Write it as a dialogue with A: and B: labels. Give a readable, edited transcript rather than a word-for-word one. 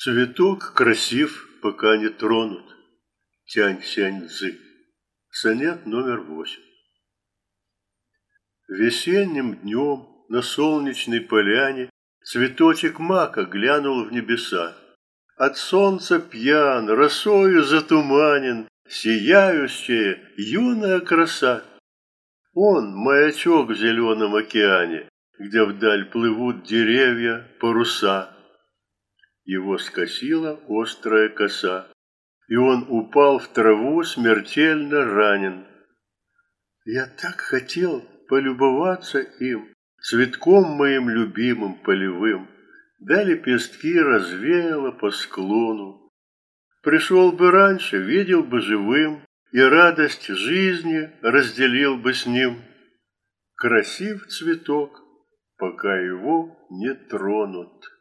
A: Цветок красив, пока не тронут. Тянь-сянь-цзы. Сонет номер 8. Весенним днем на солнечной поляне цветочек мака глянул в небеса. От солнца пьян, росою затуманен, сияющая юная краса. Он маячок в зеленом океане, где вдаль плывут деревья, паруса. Его скосила острая коса, и он упал в траву смертельно ранен. Я так хотел полюбоваться им, цветком моим любимым полевым, да лепестки развеяло по склону. Пришел бы раньше, видел бы живым, и радость жизни разделил бы с ним. Красив цветок, пока его не тронут.